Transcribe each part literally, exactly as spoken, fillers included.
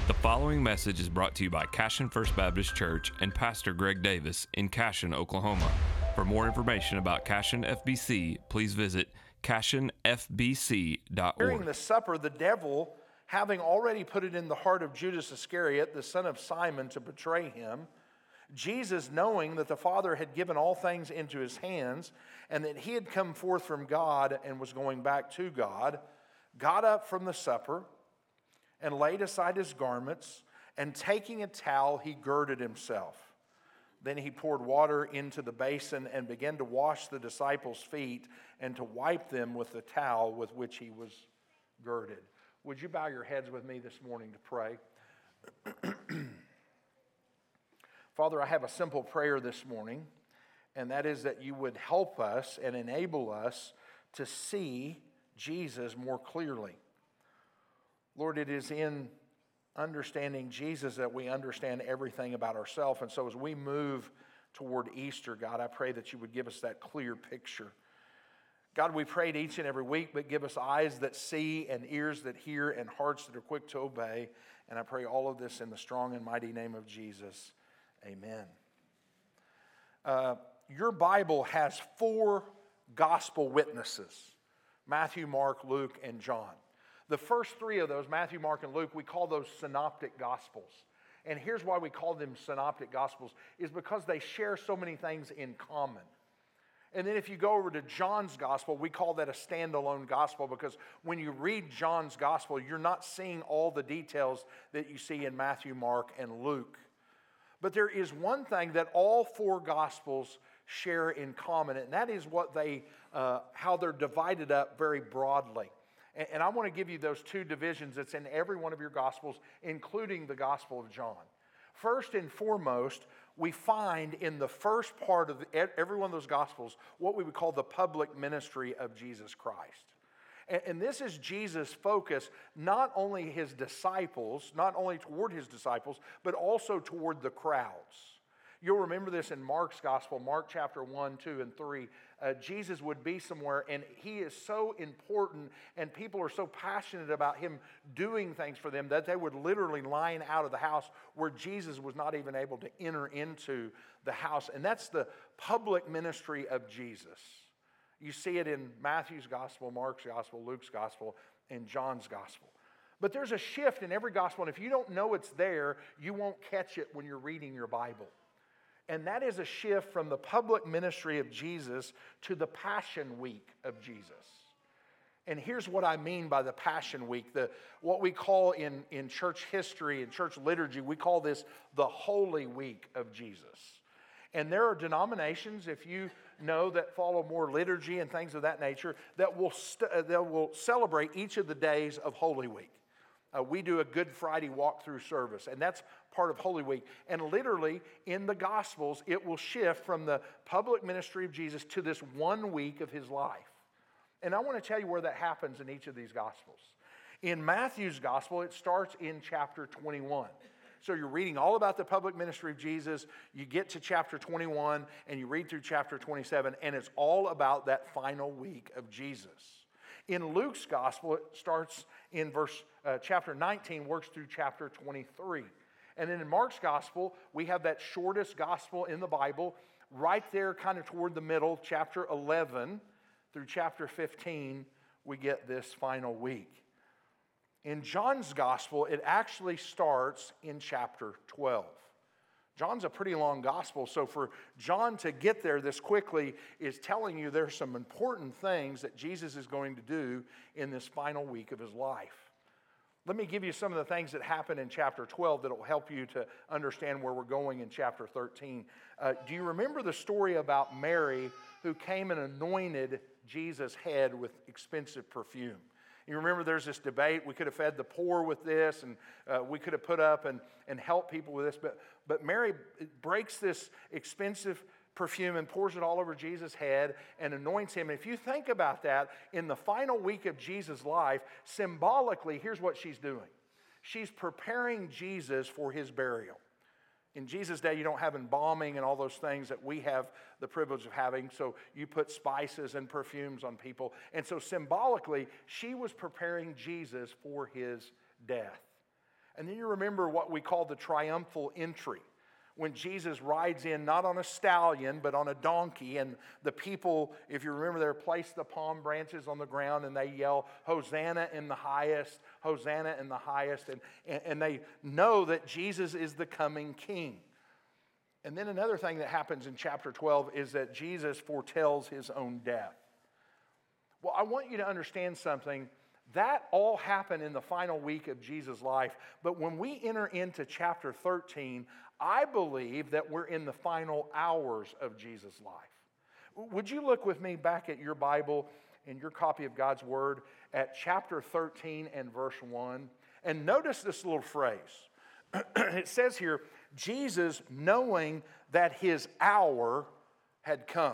The following message is brought to you by Cashion First Baptist Church and Pastor Greg Davis in Cashion, Oklahoma. For more information about Cashion F B C, please visit cashion f b c dot org. During the supper, the devil, having already put it in the heart of Judas Iscariot, the son of Simon, to betray him, Jesus, knowing that the Father had given all things into his hands, and that he had come forth from God and was going back to God, got up from the supper and laid aside his garments, and taking a towel, he girded himself. Then he poured water into the basin and began to wash the disciples' feet and to wipe them with the towel with which he was girded. Would you bow your heads with me this morning to pray? Father, I have a simple prayer this morning, and that is that you would help us and enable us to see Jesus more clearly. Lord, it is in understanding Jesus that we understand everything about ourselves. And so as we move toward Easter, God, I pray that you would give us that clear picture. God, we prayed each and every week, but give us eyes that see and ears that hear and hearts that are quick to obey. And I pray all of this in the strong and mighty name of Jesus. Amen. Uh, your Bible has four gospel witnesses: Matthew, Mark, Luke, and John. The first three of those, Matthew, Mark, and Luke, we call those synoptic gospels. And here's why we call them synoptic gospels, is because they share so many things in common. And then if you go over to John's gospel, we call that a standalone gospel, because when you read John's gospel, you're not seeing all the details that you see in Matthew, Mark, and Luke. But there is one thing that all four gospels share in common, and that is what they, uh, how they're divided up very broadly. And I want to give you those two divisions that's in every one of your Gospels, including the Gospel of John. First and foremost, we find in the first part of every one of those Gospels what we would call the public ministry of Jesus Christ. And this is Jesus' focus, not only his disciples, not only toward his disciples, but also toward the crowds. You'll remember this in Mark's Gospel, Mark chapter one, two, and three. Uh, Jesus would be somewhere, and he is so important, and people are so passionate about him doing things for them that they would literally line out of the house where Jesus was not even able to enter into the house. And that's the public ministry of Jesus. You see it in Matthew's Gospel, Mark's Gospel, Luke's Gospel, and John's Gospel. But there's a shift in every Gospel, and if you don't know it's there, you won't catch it when you're reading your Bible. And that is a shift from the public ministry of Jesus to the Passion Week of Jesus. And here's what I mean by the Passion Week. The, what we call in, in church history and church liturgy, we call this the Holy Week of Jesus. And there are denominations, if you know, that follow more liturgy and things of that nature, that will, st- that will celebrate each of the days of Holy Week. Uh, we do a Good Friday walkthrough service, and that's part of Holy Week. And literally, in the Gospels, it will shift from the public ministry of Jesus to this one week of his life. And I want to tell you where that happens in each of these Gospels. In Matthew's Gospel, it starts in chapter twenty-one. So you're reading all about the public ministry of Jesus. You get to chapter twenty-one, and you read through chapter twenty-seven, and it's all about that final week of Jesus. In Luke's Gospel, it starts in verse uh, chapter nineteen, works through chapter twenty-three. And then in Mark's Gospel, we have that shortest Gospel in the Bible, right there kind of toward the middle, chapter eleven through chapter fifteen, we get this final week. In John's Gospel, it actually starts in chapter twelve. John's a pretty long gospel, so for John to get there this quickly is telling you there's some important things that Jesus is going to do in this final week of his life. Let me give you some of the things that happen in chapter twelve that will help you to understand where we're going in chapter thirteen. Uh, do you remember the story about Mary who came and anointed Jesus' head with expensive perfume? You remember there's this debate. We could have fed the poor with this, and uh, we could have put up and, and helped people with this. But, but Mary breaks this expensive perfume and pours it all over Jesus' head and anoints him. And if you think about that, in the final week of Jesus' life, symbolically, here's what she's doing. She's preparing Jesus for his burial. In Jesus' day, you don't have embalming and all those things that we have the privilege of having. So you put spices and perfumes on people. And so symbolically, she was preparing Jesus for his death. And then you remember what we call the triumphal entry, when Jesus rides in not on a stallion but on a donkey, and the people, if you remember there, place the palm branches on the ground and they yell, Hosanna in the highest, Hosanna in the highest, and, and, and they know that Jesus is the coming king. And then another thing that happens in chapter twelve is that Jesus foretells his own death. Well, I want you to understand something. That all happened in the final week of Jesus' life. But when we enter into chapter thirteen, I believe that we're in the final hours of Jesus' life. Would you look with me back at your Bible, in your copy of God's Word, at chapter thirteen and verse one? And notice this little phrase. It says here, Jesus, knowing that his hour had come.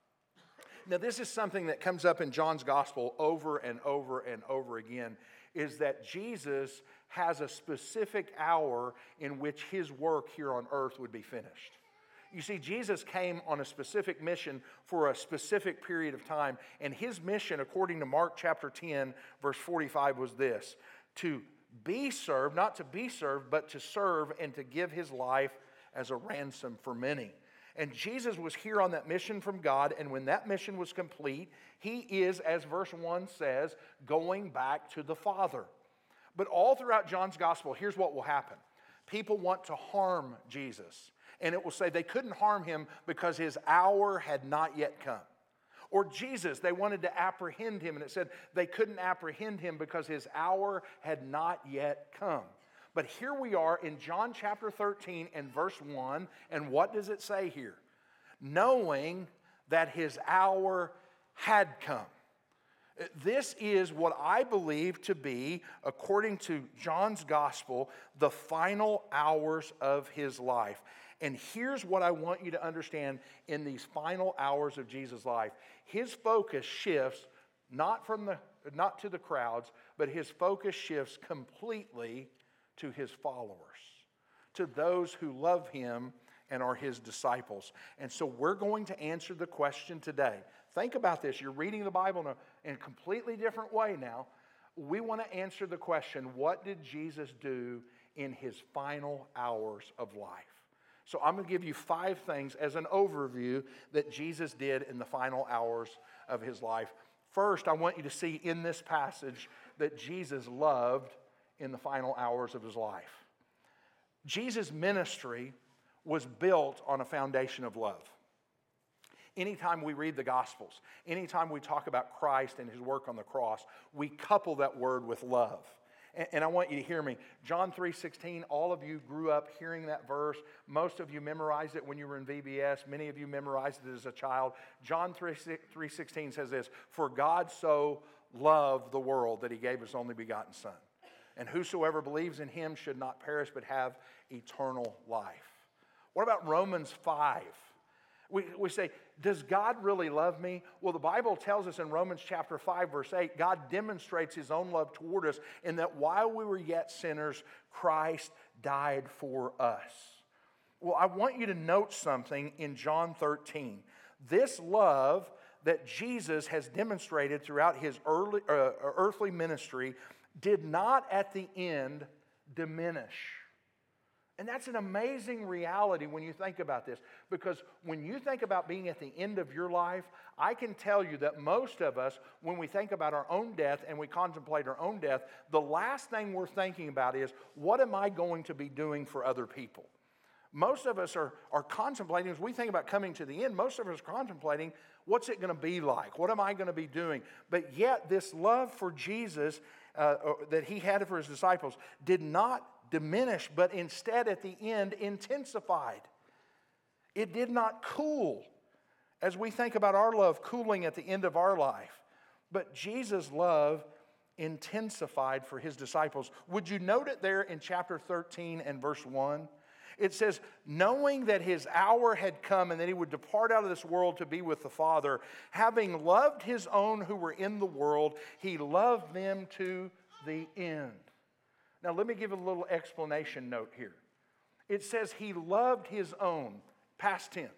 Now, this is something that comes up in John's gospel over and over and over again, is that Jesus has a specific hour in which his work here on earth would be finished. You see, Jesus came on a specific mission for a specific period of time, and his mission, according to Mark chapter ten, verse forty-five, was this: to be served, not to be served, but to serve and to give his life as a ransom for many. And Jesus was here on that mission from God, and when that mission was complete, he is, as verse one says, going back to the Father. But all throughout John's gospel, here's what will happen. People want to harm Jesus, and it will say they couldn't harm him because his hour had not yet come. Or Jesus, they wanted to apprehend him, and it said they couldn't apprehend him because his hour had not yet come. But here we are in John chapter thirteen and verse one, and what does it say here? Knowing that his hour had come. This is what I believe to be, according to John's gospel, the final hours of his life. And here's what I want you to understand in these final hours of Jesus' life. His focus shifts not from the not to the crowds, but his focus shifts completely to his followers, to those who love him and are his disciples. And so we're going to answer the question today. Think about this. You're reading the Bible in a, in a completely different way now. We want to answer the question, what did Jesus do in his final hours of life? So I'm going to give you five things as an overview that Jesus did in the final hours of his life. First, I want you to see in this passage that Jesus loved in the final hours of his life. Jesus' ministry was built on a foundation of love. Anytime we read the Gospels, anytime we talk about Christ and his work on the cross, we couple that word with love. And, and I want you to hear me. John three sixteen, all of you grew up hearing that verse. Most of you memorized it when you were in V B S. Many of you memorized it as a child. John three sixteen says this: "For God so loved the world that he gave his only begotten Son. And whosoever believes in him should not perish but have eternal life." What about Romans five? We, we say, does God really love me? Well, the Bible tells us in Romans chapter five, verse eight, God demonstrates his own love toward us in that while we were yet sinners, Christ died for us. Well, I want you to note something in John thirteen. This love that Jesus has demonstrated throughout his early, uh, earthly ministry did not at the end diminish. And that's an amazing reality when you think about this. Because when you think about being at the end of your life, I can tell you that most of us, when we think about our own death and we contemplate our own death, the last thing we're thinking about is, what am I going to be doing for other people? Most of us are, are contemplating, as we think about coming to the end, most of us are contemplating, what's it going to be like? What am I going to be doing? But yet, this love for Jesus uh, that he had for his disciples did not diminish, but instead at the end intensified. It did not cool as we think about our love cooling at the end of our life. But Jesus' love intensified for his disciples. Would you note it there in chapter thirteen and verse one? It says, knowing that his hour had come and that he would depart out of this world to be with the Father, having loved his own who were in the world, he loved them to the end. Now, let me give a little explanation note here. It says he loved his own, past tense.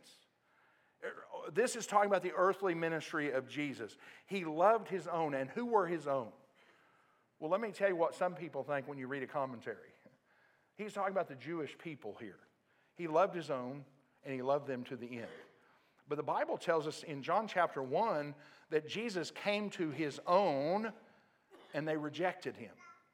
This is talking about the earthly ministry of Jesus. He loved his own, and who were his own? Well, let me tell you what some people think when you read a commentary. He's talking about the Jewish people here. He loved his own, and he loved them to the end. But the Bible tells us in John chapter one that Jesus came to his own, and they rejected him.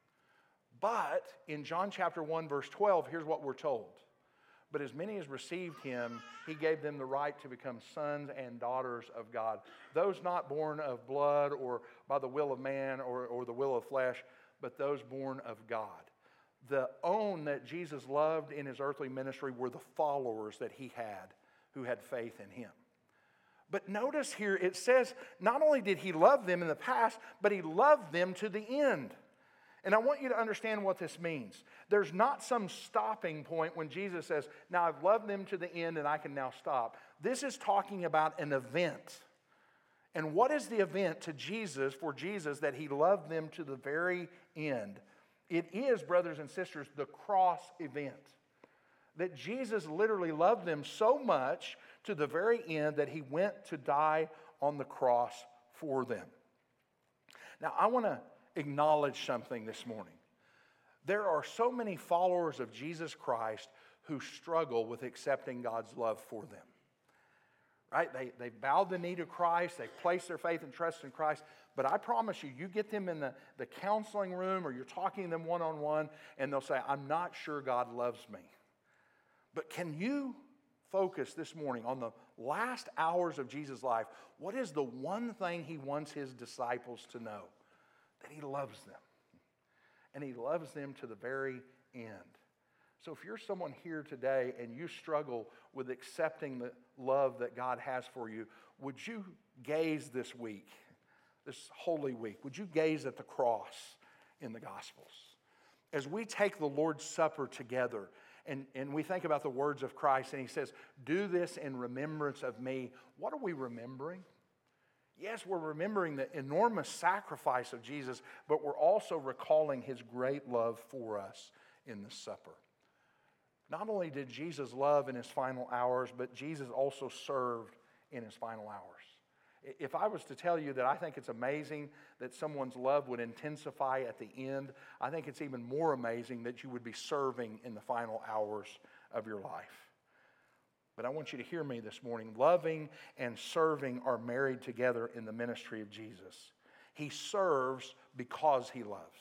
But in John chapter one, verse twelve, here's what we're told. But as many as received him, he gave them the right to become sons and daughters of God. Those not born of blood or by the will of man or, or the will of flesh, but those born of God. The own that Jesus loved in his earthly ministry were the followers that he had who had faith in him. But notice here it says not only did he love them in the past, but he loved them to the end. And I want you to understand what this means. There's not some stopping point when Jesus says, now I've loved them to the end and I can now stop. This is talking about an event. And what is the event to Jesus, for Jesus, that he loved them to the very end? It is, brothers and sisters, the cross event. That Jesus literally loved them so much to the very end that he went to die on the cross for them. Now, I want to acknowledge something this morning. There are so many followers of Jesus Christ who struggle with accepting God's love for them. Right? They, they've bowed the knee to Christ. They've placed their faith and trust in Christ. But I promise you, you get them in the, the counseling room or you're talking to them one-on-one and they'll say, I'm not sure God loves me. But can you focus this morning on the last hours of Jesus' life? What is the one thing he wants his disciples to know? That he loves them. And he loves them to the very end. So if you're someone here today and you struggle with accepting the love that God has for you, would you gaze this week, this Holy Week, would you gaze at the cross in the Gospels? As we take the Lord's Supper together and, and we think about the words of Christ and he says, do this in remembrance of me, what are we remembering? Yes, we're remembering the enormous sacrifice of Jesus, but we're also recalling his great love for us in the supper. Not only did Jesus love in his final hours, but Jesus also served in his final hours. If I was to tell you that I think it's amazing that someone's love would intensify at the end, I think it's even more amazing that you would be serving in the final hours of your life. But I want you to hear me this morning. Loving and serving are married together in the ministry of Jesus. He serves because he loves.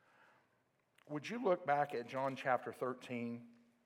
Would you look back at John chapter thirteen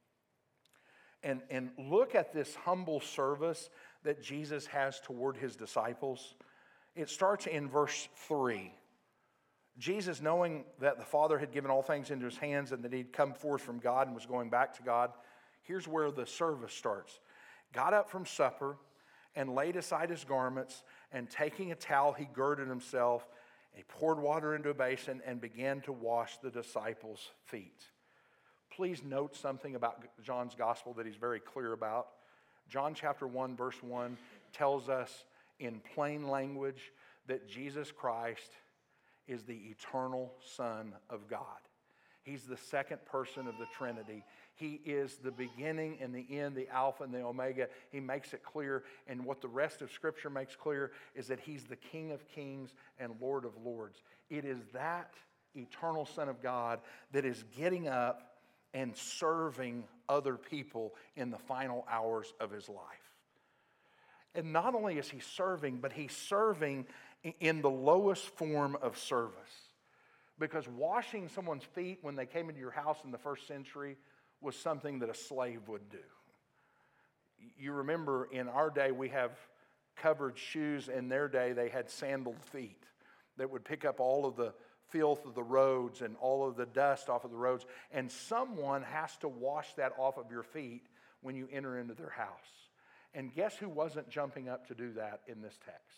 and, and look at this humble service that Jesus has toward his disciples? It starts in verse three. Jesus, knowing that the Father had given all things into his hands and that he'd come forth from God and was going back to God, here's where the service starts. Got up from supper and laid aside his garments, and taking a towel, he girded himself, and he poured water into a basin and began to wash the disciples' feet. Please note something about John's gospel that he's very clear about. John chapter one, verse one tells us in plain language that Jesus Christ is the eternal Son of God. He's the second person of the Trinity. He is the beginning and the end, the Alpha and the Omega. He makes it clear. And what the rest of Scripture makes clear is that he's the King of kings and Lord of lords. It is that eternal Son of God that is getting up and serving other people in the final hours of his life. And not only is he serving, but he's serving in the lowest form of service. Because washing someone's feet when they came into your house in the first century was something that a slave would do. You remember in our day we have covered shoes. In their day they had sandaled feet that would pick up all of the filth of the roads and all of the dust off of the roads. And someone has to wash that off of your feet when you enter into their house. And guess who wasn't jumping up to do that in this text?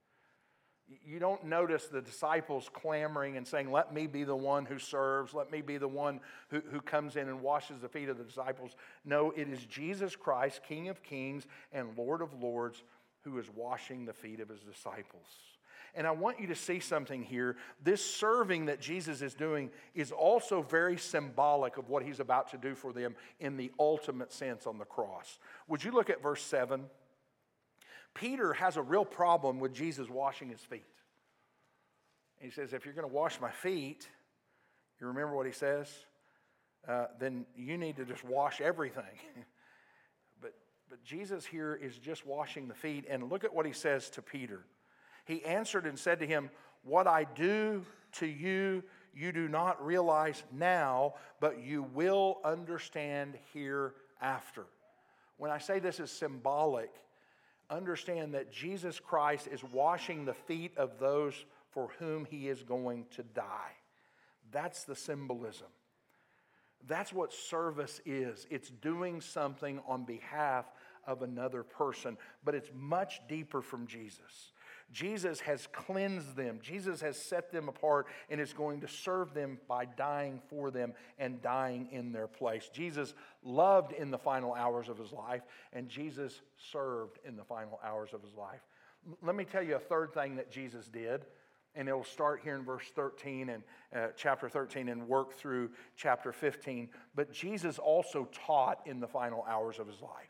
You don't notice the disciples clamoring and saying, let me be the one who serves. Let me be the one who, who comes in and washes the feet of the disciples. No, it is Jesus Christ, King of kings and Lord of lords, who is washing the feet of his disciples. And I want you to see something here. This serving that Jesus is doing is also very symbolic of what he's about to do for them in the ultimate sense on the cross. Would you look at verse seven? Peter has a real problem with Jesus washing his feet. He says, if you're going to wash my feet, you remember what he says? uh, then you need to just wash everything. but, but Jesus here is just washing the feet. And look at what he says to Peter. He answered and said to him, "What I do to you, you do not realize now, but you will understand hereafter." When I say this is symbolic, understand that Jesus Christ is washing the feet of those for whom he is going to die. That's the symbolism. That's what service is. It's doing something on behalf of another person, but it's much deeper from Jesus. Jesus has cleansed them. Jesus has set them apart and is going to serve them by dying for them and dying in their place. Jesus loved in the final hours of his life, and Jesus served in the final hours of his life. Let me tell you a third thing that Jesus did, and it'll start here in verse thirteen and uh, chapter thirteen and work through chapter fifteen. But Jesus also taught in the final hours of his life.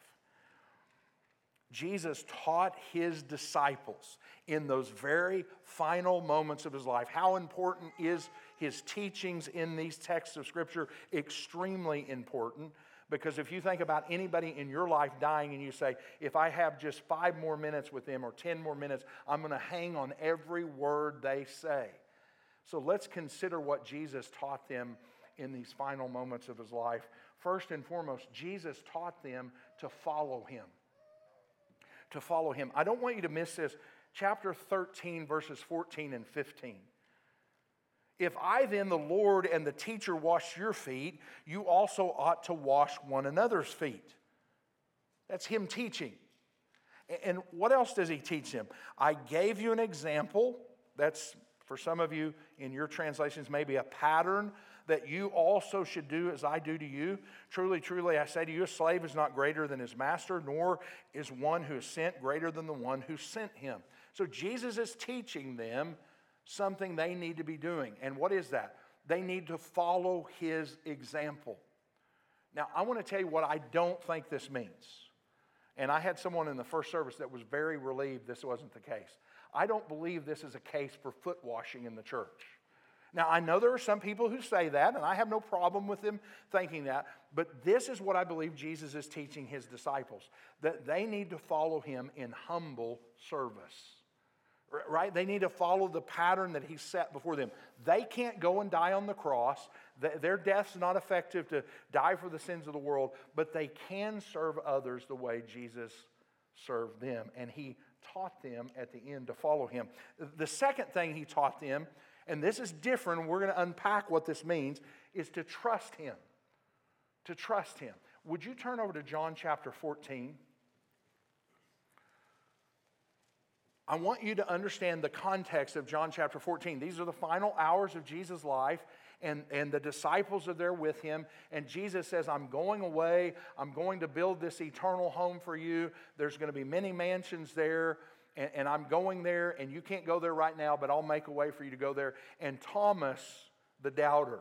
Jesus taught his disciples in those very final moments of his life. How important is his teachings in these texts of Scripture? Extremely important. Because if you think about anybody in your life dying and you say, if I have just five more minutes with them or ten more minutes, I'm going to hang on every word they say. So let's consider what Jesus taught them in these final moments of his life. First and foremost, Jesus taught them to follow him. To follow him. I don't want you to miss this. Chapter thirteen, verses fourteen and fifteen. If I then, the Lord and the teacher, wash your feet, you also ought to wash one another's feet. That's him teaching. And what else does he teach them? I gave you an example. That's, for some of you in your translations, maybe a pattern that you also should do as I do to you. Truly, truly, I say to you, a slave is not greater than his master, nor is one who is sent greater than the one who sent him. So Jesus is teaching them something they need to be doing. And what is that? They need to follow his example. Now, I want to tell you what I don't think this means. And I had someone in the first service that was very relieved this wasn't the case. I don't believe this is a case for foot washing in the church. Now, I know there are some people who say that, and I have no problem with them thinking that, but this is what I believe Jesus is teaching his disciples, that they need to follow him in humble service. Right? They need to follow the pattern that he set before them. They can't go and die on the cross. Their death's not effective to die for the sins of the world, but they can serve others the way Jesus served them. And he taught them at the end to follow him. The second thing he taught them, and this is different, and we're going to unpack what this means, is to trust him. To trust him. Would you turn over to John chapter fourteen? I want you to understand the context of John chapter fourteen. These are the final hours of Jesus' life, and, and the disciples are there with him. And Jesus says, I'm going away. I'm going to build this eternal home for you. There's going to be many mansions there, and, and I'm going there, and you can't go there right now, but I'll make a way for you to go there. And Thomas, the doubter,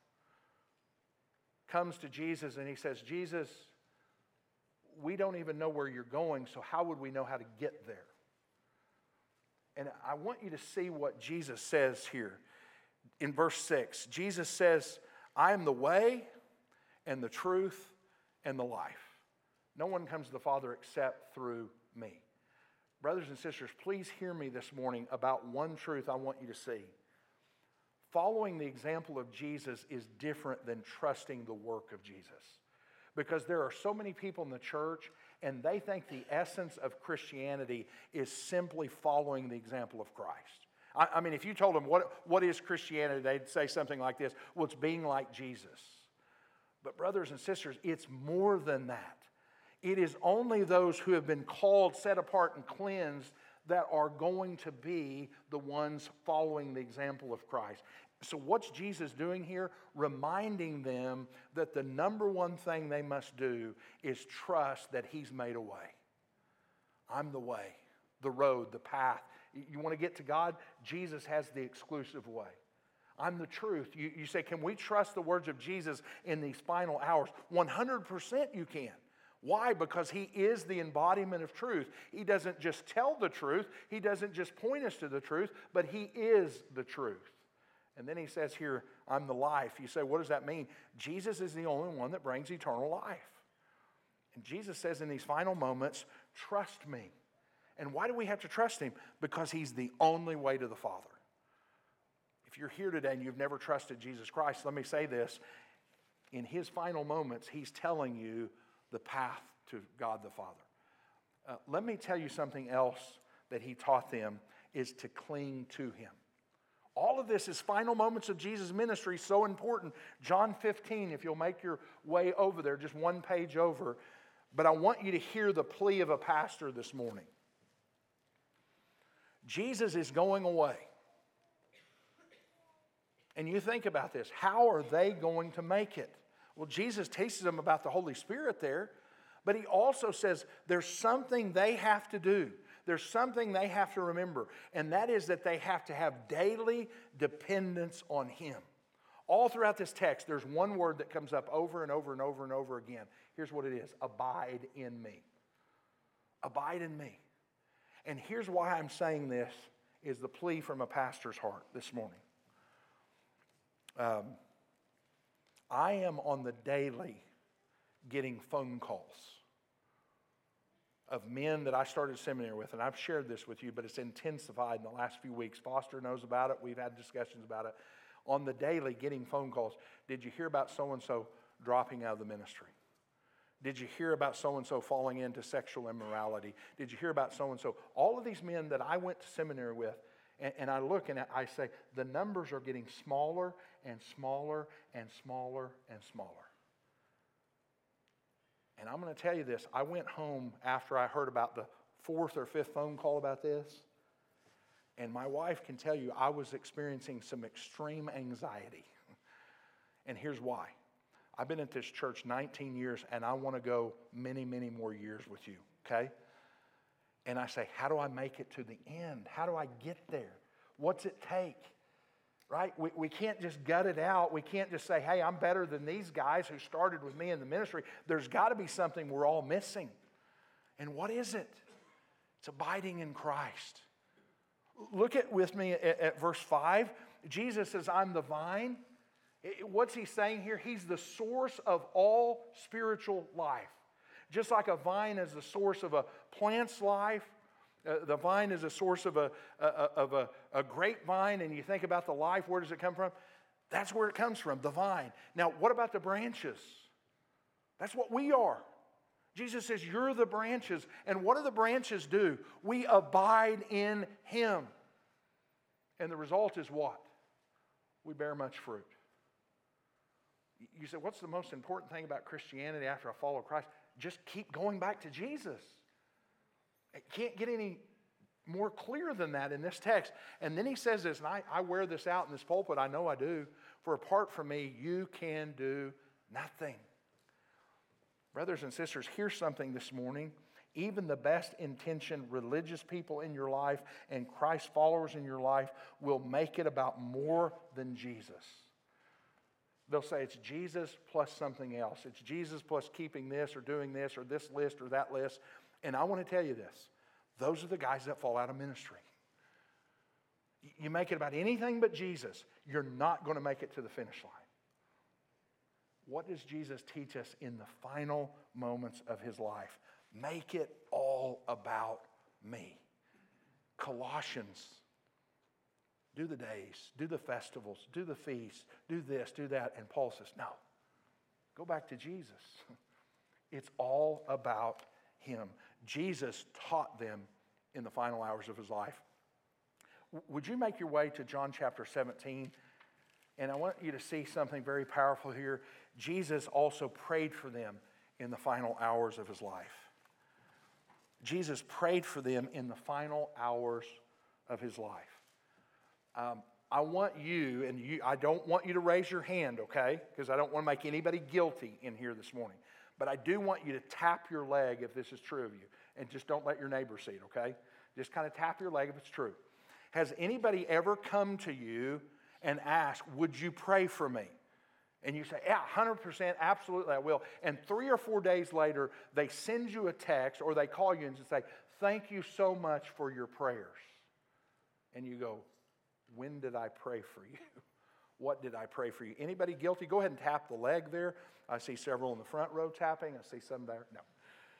comes to Jesus, and he says, Jesus, we don't even know where you're going, so how would we know how to get there? And I want you to see what Jesus says here in verse six. Jesus says, I am the way and the truth and the life. No one comes to the Father except through me. Brothers and sisters, please hear me this morning about one truth I want you to see. Following the example of Jesus is different than trusting the work of Jesus. Because there are so many people in the church, and they think the essence of Christianity is simply following the example of Christ. I, I mean, if you told them, what, what is Christianity? They'd say something like this, well, it's being like Jesus. But brothers and sisters, it's more than that. It is only those who have been called, set apart, and cleansed that are going to be the ones following the example of Christ. So what's Jesus doing here? Reminding them that the number one thing they must do is trust that he's made a way. I'm the way, the road, the path. You want to get to God? Jesus has the exclusive way. I'm the truth. You, you say, can we trust the words of Jesus in these final hours? one hundred percent you can. Why? Because he is the embodiment of truth. He doesn't just tell the truth. He doesn't just point us to the truth, but he is the truth. And then he says here, I'm the life. You say, what does that mean? Jesus is the only one that brings eternal life. And Jesus says in these final moments, trust me. And why do we have to trust him? Because he's the only way to the Father. If you're here today and you've never trusted Jesus Christ, let me say this. In his final moments, he's telling you the path to God the Father. Uh, let me tell you something else that he taught them is to cling to him. All of this is final moments of Jesus' ministry, so important. John fifteen, if you'll make your way over there, just one page over. But I want you to hear the plea of a pastor this morning. Jesus is going away. And you think about this. How are they going to make it? Well, Jesus teaches them about the Holy Spirit there. But he also says there's something they have to do. There's something they have to remember. And that is that they have to have daily dependence on him. All throughout this text, there's one word that comes up over and over and over and over again. Here's what it is. Abide in me. Abide in me. And here's why I'm saying this is the plea from a pastor's heart this morning. Um, I am on the daily getting phone calls of men that I started seminary with, and I've shared this with you, but it's intensified in the last few weeks. Foster knows about it. We've had discussions about it. On the daily, getting phone calls. Did you hear about so-and-so dropping out of the ministry? Did you hear about so-and-so falling into sexual immorality? Did you hear about so-and-so? All of these men that I went to seminary with, and, and I look and I say, the numbers are getting smaller and smaller and smaller and smaller. And I'm going to tell you this. I went home after I heard about the fourth or fifth phone call about this. And my wife can tell you I was experiencing some extreme anxiety. And here's why. I've been at this church nineteen years, and I want to go many, many more years with you, okay? And I say, how do I make it to the end? How do I get there? What's it take? Right? We, we can't just gut it out. We can't just say, hey, I'm better than these guys who started with me in the ministry. There's got to be something we're all missing. And what is it? It's abiding in Christ. Look at with me at, at verse five. Jesus says, I'm the vine. What's he saying here? He's the source of all spiritual life. Just like a vine is the source of a plant's life, Uh, the vine is a source of a, a, of a, a grapevine, and you think about the life, where does it come from? That's where it comes from, the vine. Now, what about the branches? That's what we are. Jesus says, you're the branches. And what do the branches do? We abide in him. And the result is what? We bear much fruit. You say, what's the most important thing about Christianity after I follow Christ? Just keep going back to Jesus. It can't get any more clear than that in this text. And then he says this, and I, I wear this out in this pulpit, I know I do. For apart from me, you can do nothing. Brothers and sisters, here's something this morning. Even the best intentioned religious people in your life and Christ followers in your life will make it about more than Jesus. They'll say it's Jesus plus something else. It's Jesus plus keeping this or doing this or this list or that list. And I want to tell you this. Those are the guys that fall out of ministry. You make it about anything but Jesus, you're not going to make it to the finish line. What does Jesus teach us in the final moments of his life? Make it all about me. Colossians. Do the days, do the festivals, do the feasts, do this, do that. And Paul says, no, go back to Jesus. It's all about him. Jesus taught them in the final hours of his life. Would you make your way to John chapter seventeen? And I want you to see something very powerful here. Jesus also prayed for them in the final hours of his life. Jesus prayed for them in the final hours of his life. Um, I want you, and you, I don't want you to raise your hand, okay? Because I don't want to make anybody guilty in here this morning. But I do want you to tap your leg if this is true of you. And just don't let your neighbor see it, okay? Just kind of tap your leg if it's true. Has anybody ever come to you and asked, would you pray for me? And you say, yeah, one hundred percent, absolutely I will. And three or four days later, they send you a text or they call you and say, thank you so much for your prayers. And you go, when did I pray for you? What did I pray for you? Anybody guilty? Go ahead and tap the leg there. I see several in the front row tapping. I see some there. No.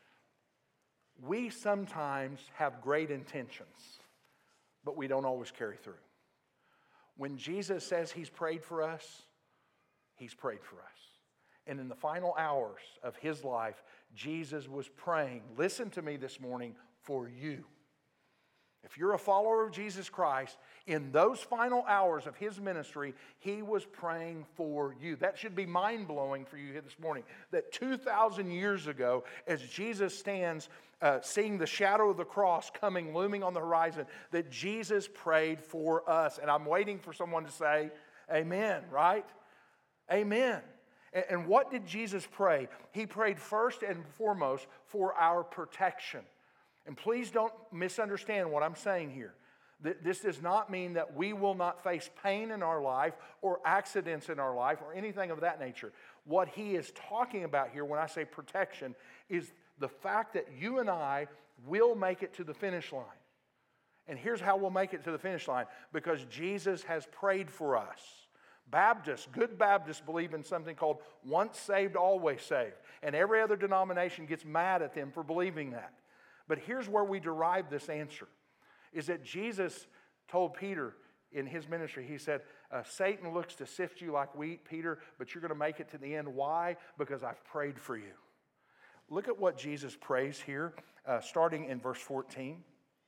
We sometimes have great intentions, but we don't always carry through. When Jesus says he's prayed for us, he's prayed for us. And in the final hours of his life, Jesus was praying, listen to me this morning, for you. If you're a follower of Jesus Christ, in those final hours of his ministry, he was praying for you. That should be mind-blowing for you here this morning. That two thousand years ago, as Jesus stands uh, seeing the shadow of the cross coming, looming on the horizon, that Jesus prayed for us. And I'm waiting for someone to say, amen, right? Amen. And, and what did Jesus pray? He prayed first and foremost for our protection. And please don't misunderstand what I'm saying here. This does not mean that we will not face pain in our life or accidents in our life or anything of that nature. What he is talking about here when I say protection is the fact that you and I will make it to the finish line. And here's how we'll make it to the finish line. Because Jesus has prayed for us. Baptists, good Baptists believe in something called once saved, always saved. And every other denomination gets mad at them for believing that. But here's where we derive this answer, is that Jesus told Peter in his ministry, he said, uh, Satan looks to sift you like wheat, Peter, but you're going to make it to the end. Why? Because I've prayed for you. Look at what Jesus prays here, uh, starting in verse fourteen.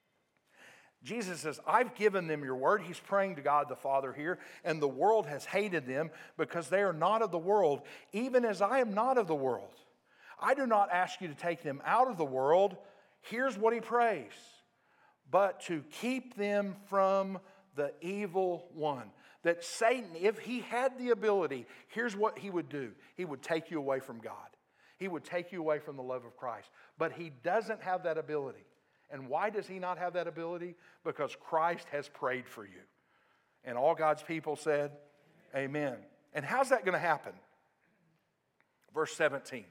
Jesus says, I've given them your word. He's praying to God the Father here. And the world has hated them because they are not of the world, even as I am not of the world. I do not ask you to take them out of the world. Here's what he prays. But to keep them from the evil one. That Satan, if he had the ability, here's what he would do. He would take you away from God. He would take you away from the love of Christ. But he doesn't have that ability. And why does he not have that ability? Because Christ has prayed for you. And all God's people said, amen. And how's that going to happen? Verse seventeen.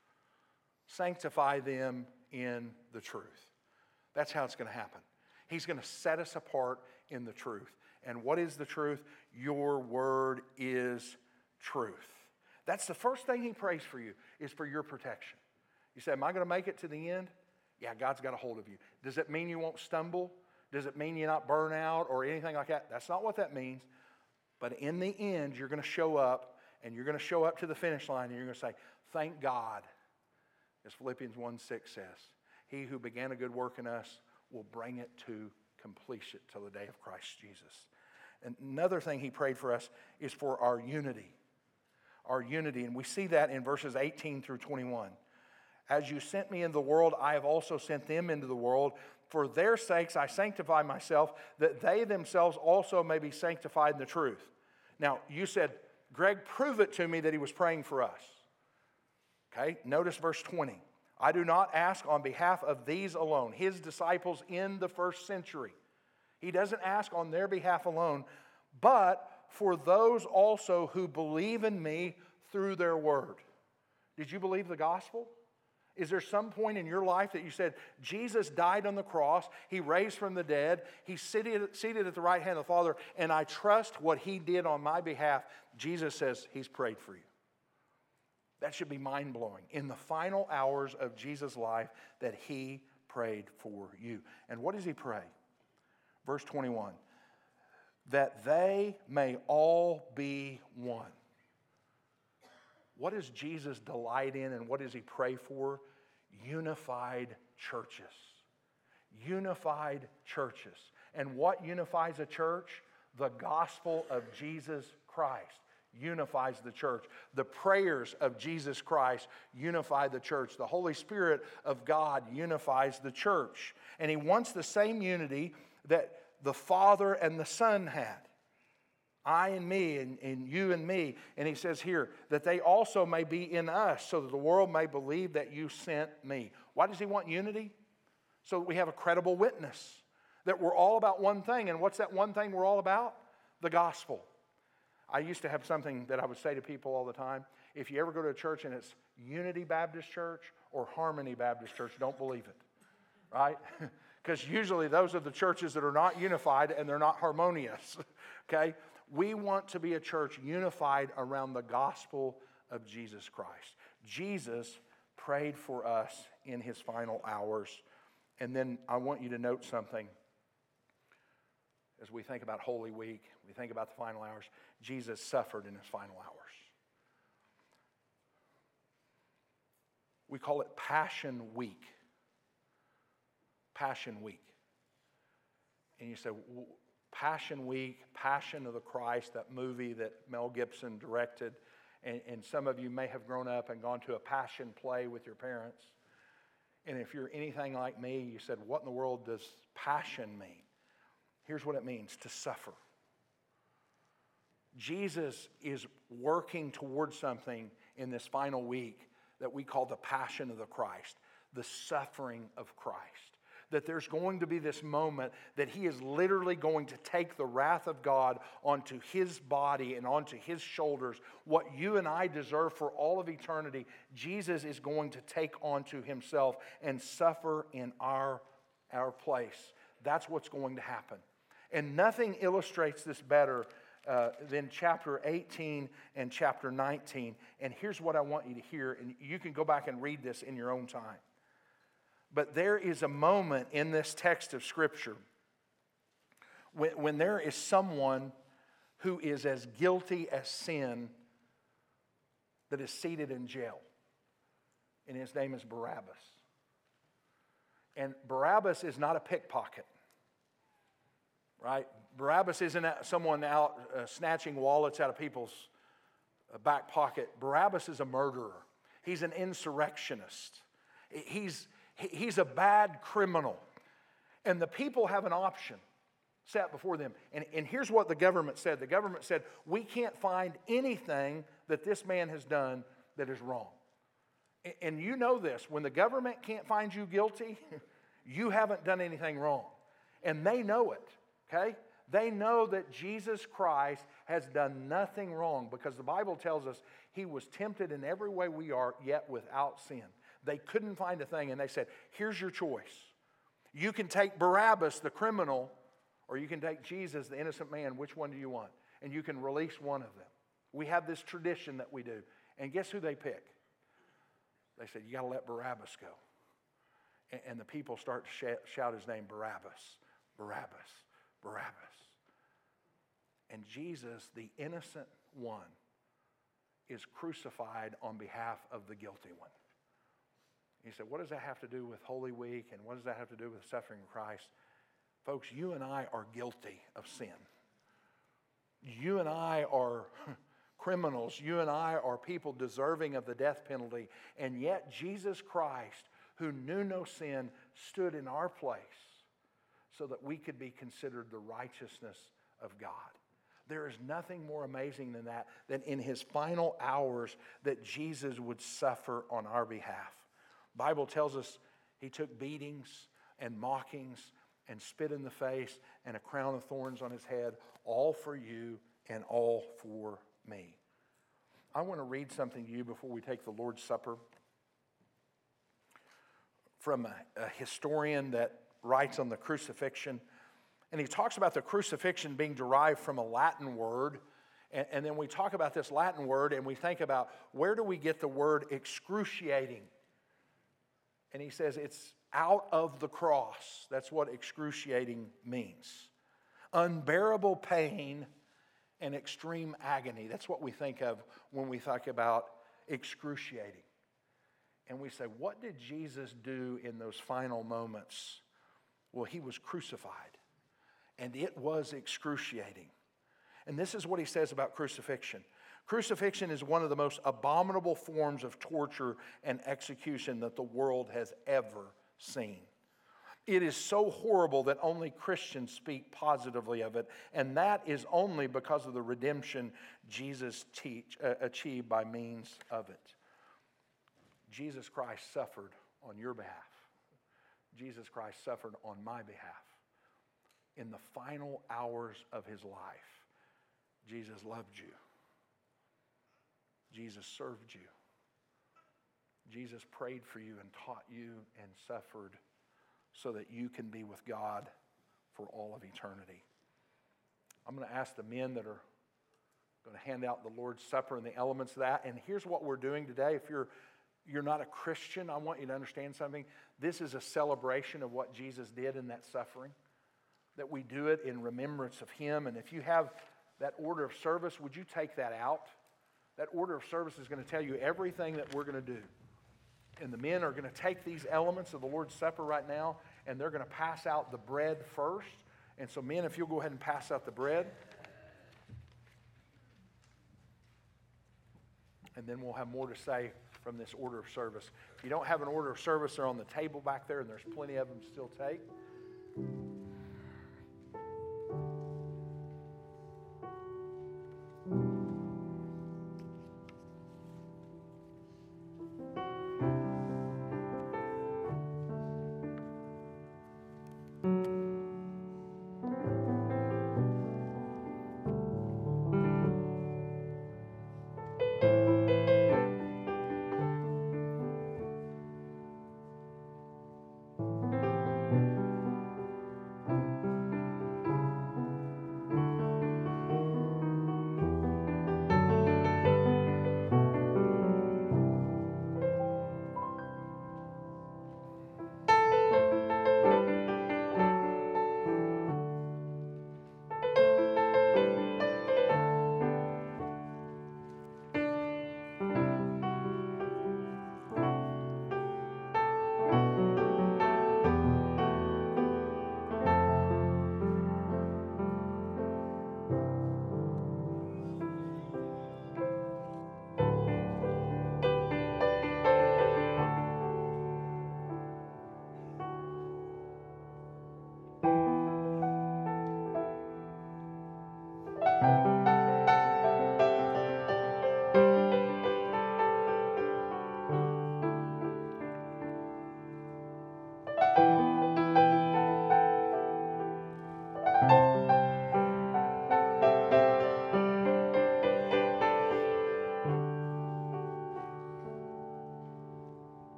Sanctify them in the truth. That's how it's going to happen. He's going to set us apart in the truth. And what is the truth? Your word is truth. That's the first thing he prays for you, is for your protection. You say, am I going to make it to the end? Yeah, God's got a hold of you. Does it mean you won't stumble? Does it mean you not burn out or anything like that? That's not what that means. But in the end, you're going to show up, and you're going to show up to the finish line, and you're going to say, thank God, as Philippians one six says, he who began a good work in us will bring it to completion till the day of Christ Jesus. And another thing he prayed for us is for our unity. Our unity, and we see that in verses eighteen through twenty-one. As you sent me into the world, I have also sent them into the world. For their sakes I sanctify myself, that they themselves also may be sanctified in the truth. Now, you said, Greg, prove it to me that he was praying for us. Okay, notice verse twenty. I do not ask on behalf of these alone, his disciples in the first century. He doesn't ask on their behalf alone, but for those also who believe in me through their word. Did you believe the gospel? Is there some point in your life that you said, Jesus died on the cross, he raised from the dead, he's seated, seated at the right hand of the Father, and I trust what he did on my behalf? Jesus says he's prayed for you. That should be mind-blowing. In the final hours of Jesus' life, that he prayed for you. And what does he pray? Verse twenty-one. That they may all be one. What does Jesus delight in, and what does he pray for? Unified churches. Unified churches. And what unifies a church? The gospel of Jesus Christ unifies the church. The prayers of Jesus Christ unify the church. The Holy Spirit of God unifies the church. And he wants the same unity that the Father and the Son had. I and me, and, and you and me. And he says here, that they also may be in us, so that the world may believe that you sent me. Why does he want unity? So that we have a credible witness. That we're all about one thing. And what's that one thing we're all about? The gospel. I used to have something that I would say to people all the time. If you ever go to a church and it's Unity Baptist Church or Harmony Baptist Church, don't believe it. Right? Because usually those are the churches that are not unified and they're not harmonious. Okay? We want to be a church unified around the gospel of Jesus Christ. Jesus prayed for us in his final hours. And then I want you to note something. As we think about Holy Week, we think about the final hours, Jesus suffered in his final hours. We call it Passion Week. Passion Week. And you say, Passion Week, Passion of the Christ, that movie that Mel Gibson directed, and, and some of you may have grown up and gone to a Passion play with your parents. And if you're anything like me, you said, what in the world does passion mean? Here's what it means: to suffer. Jesus is working towards something in this final week that we call the Passion of the Christ, the suffering of Christ. That there's going to be this moment that he is literally going to take the wrath of God onto his body and onto his shoulders. What you and I deserve for all of eternity, Jesus is going to take onto himself and suffer in our, our place. That's what's going to happen. And nothing illustrates this better uh, than chapter eighteen and chapter nineteen. And here's what I want you to hear, and you can go back and read this in your own time. But there is a moment in this text of Scripture when, when there is someone who is as guilty as sin that is seated in jail. And his name is Barabbas. And Barabbas is not a pickpocket, right? Barabbas isn't someone out uh, snatching wallets out of people's uh, back pocket. Barabbas is a murderer. He's an insurrectionist. He's He's a bad criminal. And the people have an option set before them. And, and here's what the government said. The government said, we can't find anything that this man has done that is wrong. And, and you know this. When the government can't find you guilty, you haven't done anything wrong. And they know it, okay? They know that Jesus Christ has done nothing wrong, because the Bible tells us he was tempted in every way we are, yet without sin. They couldn't find a thing, and they said, here's your choice. You can take Barabbas, the criminal, or you can take Jesus, the innocent man. Which one do you want? And you can release one of them. We have this tradition that we do. And guess who they pick? They said, you got to let Barabbas go. And, and the people start to shout, shout his name, Barabbas, Barabbas, Barabbas. And Jesus, the innocent one, is crucified on behalf of the guilty one. He said, what does that have to do with Holy Week, and what does that have to do with the suffering of Christ? Folks, you and I are guilty of sin. You and I are criminals. You and I are people deserving of the death penalty. And yet Jesus Christ, who knew no sin, stood in our place so that we could be considered the righteousness of God. There is nothing more amazing than that, than in his final hours that Jesus would suffer on our behalf. The Bible tells us he took beatings and mockings and spit in the face and a crown of thorns on his head, all for you and all for me. I want to read something to you before we take the Lord's Supper from a, a historian that writes on the crucifixion. And he talks about the crucifixion being derived from a Latin word. And, and then we talk about this Latin word and we think about, where do we get the word excruciating? And he says it's out of the cross. That's what excruciating means. Unbearable pain and extreme agony. That's what we think of when we think about excruciating. And we say, what did Jesus do in those final moments? Well, he was crucified. And it was excruciating. And this is what he says about crucifixion. Crucifixion is one of the most abominable forms of torture and execution that the world has ever seen. It is so horrible that only Christians speak positively of it, and that is only because of the redemption Jesus teach, uh, achieved by means of it. Jesus Christ suffered on your behalf. Jesus Christ suffered on my behalf. In the final hours of his life, Jesus loved you. Jesus served you. Jesus prayed for you and taught you and suffered so that you can be with God for all of eternity. I'm going to ask the men that are I'm going to hand out the Lord's Supper and the elements of that. And here's what we're doing today. If you're you're not a Christian, I want you to understand something. This is a celebration of what Jesus did in that suffering, that we do it in remembrance of Him. And if you have that order of service, would you take that out? That order of service is going to tell you everything that we're going to do. And the men are going to take these elements of the Lord's Supper right now, and they're going to pass out the bread first. And so, men, if you'll go ahead and pass out the bread. And then we'll have more to say from this order of service. If you don't have an order of service, they're on the table back there, and there's plenty of them to still take.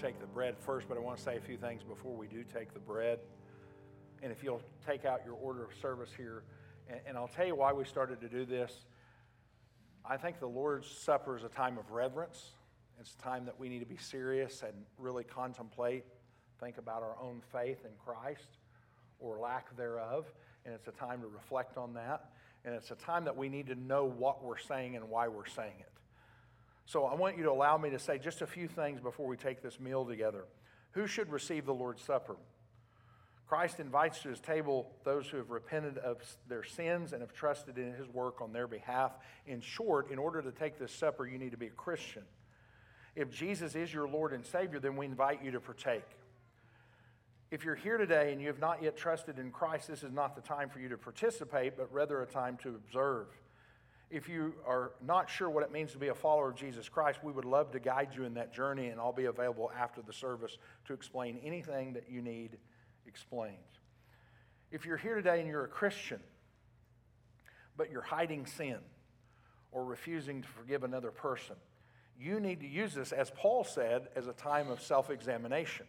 take the bread first, but I want to say a few things before we do take the bread. And if you'll take out your order of service here, and, and I'll tell you why we started to do this. I think the Lord's Supper is a time of reverence. It's a time that we need to be serious and really contemplate, think about our own faith in Christ or lack thereof. And it's a time to reflect on that. And it's a time that we need to know what we're saying and why we're saying it. So I want you to allow me to say just a few things before we take this meal together. Who should receive the Lord's Supper? Christ invites to his table those who have repented of their sins and have trusted in his work on their behalf. In short, in order to take this supper, you need to be a Christian. If Jesus is your Lord and Savior, then we invite you to partake. If you're here today and you have not yet trusted in Christ, this is not the time for you to participate, but rather a time to observe. If you are not sure what it means to be a follower of Jesus Christ, we would love to guide you in that journey, and I'll be available after the service to explain anything that you need explained. If you're here today and you're a Christian, but you're hiding sin or refusing to forgive another person, you need to use this, as Paul said, as a time of self-examination.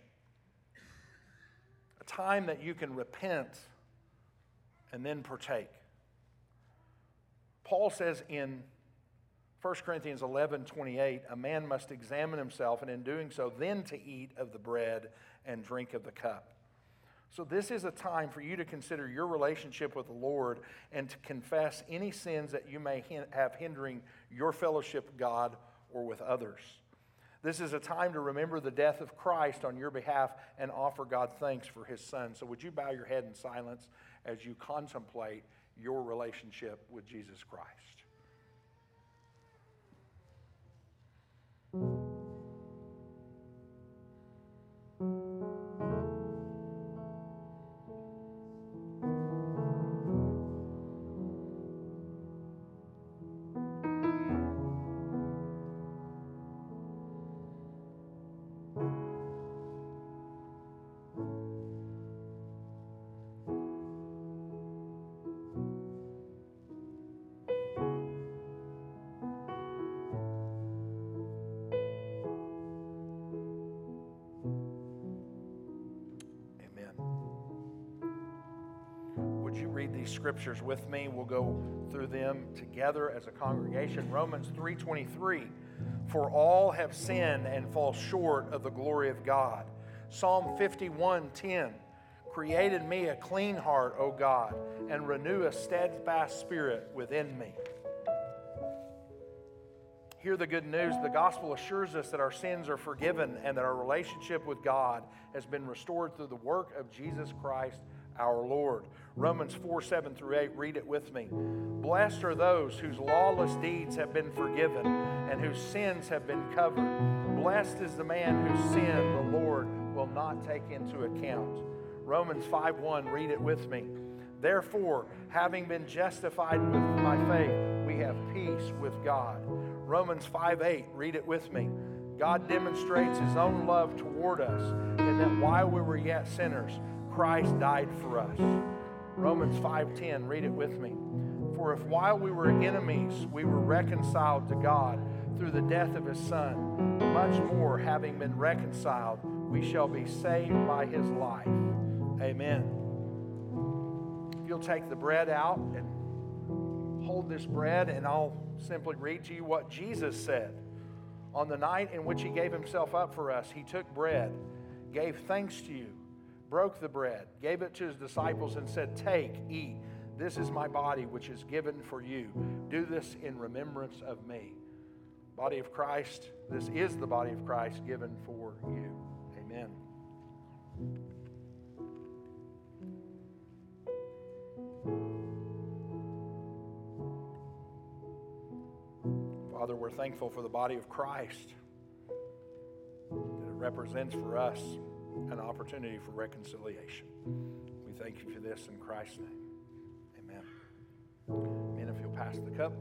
A time that you can repent and then partake. Paul says in First Corinthians eleven twenty-eight, a man must examine himself, and in doing so, then to eat of the bread and drink of the cup. So this is a time for you to consider your relationship with the Lord and to confess any sins that you may have hindering your fellowship with God or with others. This is a time to remember the death of Christ on your behalf and offer God thanks for his Son. So would you bow your head in silence as you contemplate your relationship with Jesus Christ? Read these scriptures with me. We'll go through them together as a congregation. Romans three twenty-three, for all have sinned and fall short of the glory of God. Psalm fifty-one ten, create in me a clean heart, O God, and renew a steadfast spirit within me. Hear the good news. The gospel assures us that our sins are forgiven and that our relationship with God has been restored through the work of Jesus Christ our Lord. Romans four, seven through eight, read it with me. Blessed are those whose lawless deeds have been forgiven and whose sins have been covered. Blessed is the man whose sin the Lord will not take into account. Romans five one, read it with me. Therefore, having been justified with by faith, we have peace with God. Romans five eight, read it with me. God demonstrates his own love toward us in that while we were yet sinners, Christ died for us. Romans five ten, read it with me. For if while we were enemies, we were reconciled to God through the death of his Son, much more, having been reconciled, we shall be saved by his life. Amen. If you'll take the bread out and hold this bread, and I'll simply read to you what Jesus said. On the night in which he gave himself up for us, he took bread, gave thanks to you, broke the bread, gave it to his disciples, and said, take, eat. This is my body, which is given for you. Do this in remembrance of me. Body of Christ, this is the body of Christ given for you. Amen. Father, we're thankful for the body of Christ, that it represents for us an opportunity for reconciliation. We thank you for this in Christ's name. Amen. Men, if you'll pass the cup.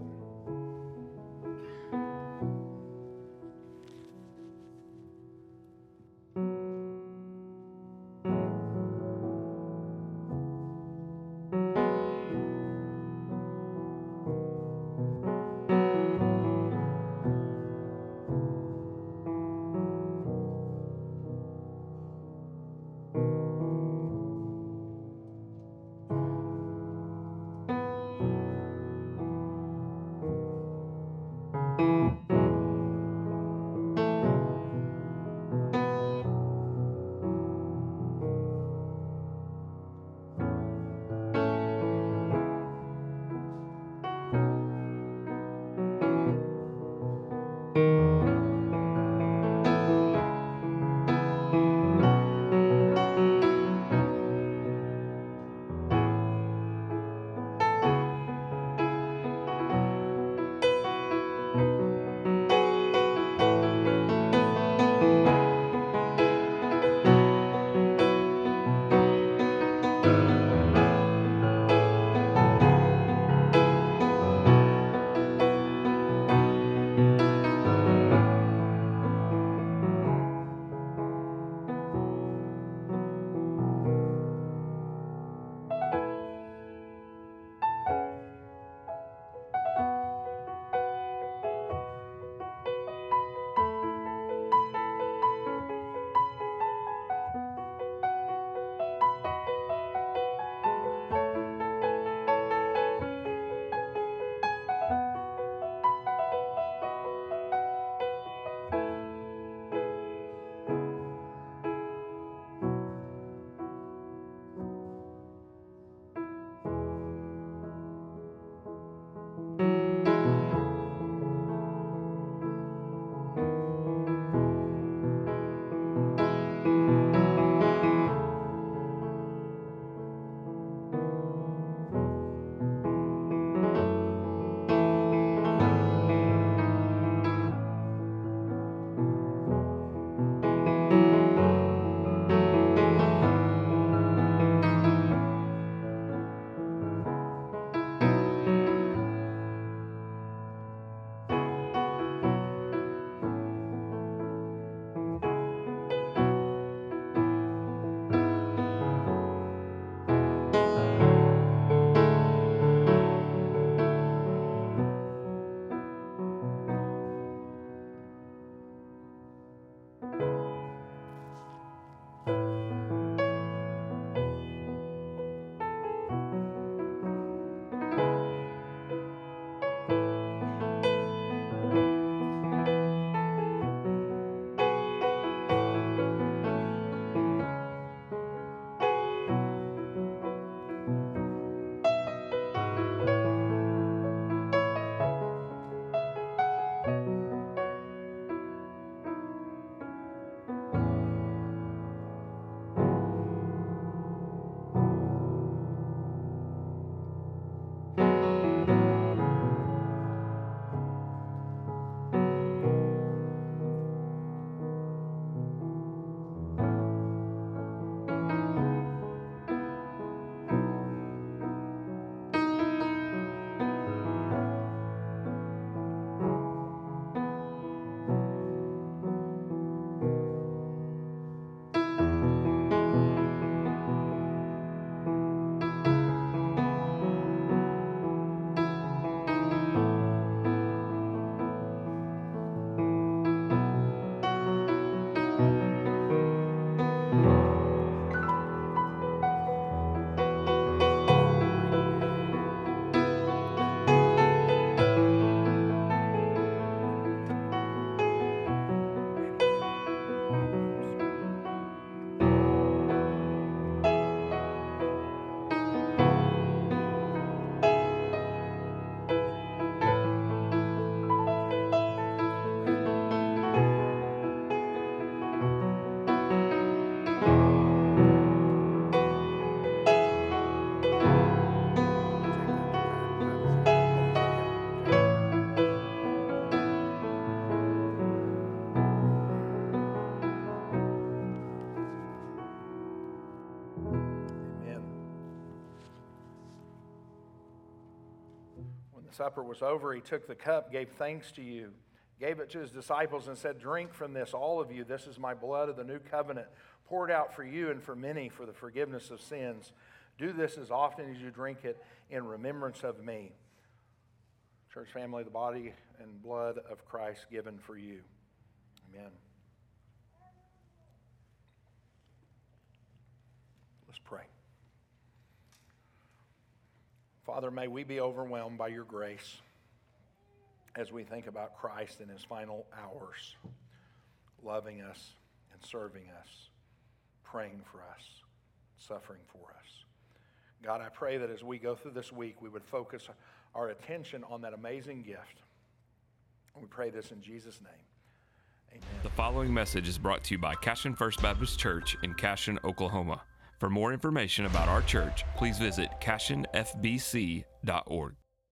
supper was over, he took the cup, gave thanks to you, gave it to his disciples, and said, "Drink from this, all of you. This is my blood of the new covenant, poured out for you and for many for the forgiveness of sins. Do this as often as you drink it in remembrance of me." Church family, the body and blood of Christ given for you. Amen. Let's pray. Father, may we be overwhelmed by your grace. as we think about Christ in his final hours, loving us and serving us, praying for us, suffering for us. God, I pray that as we go through this week, we would focus our attention on that amazing gift. We pray this in Jesus' name. Amen. The following message is brought to you by Cashion First Baptist Church in Cashion, Oklahoma. For more information about our church, please visit cashion f b c dot org.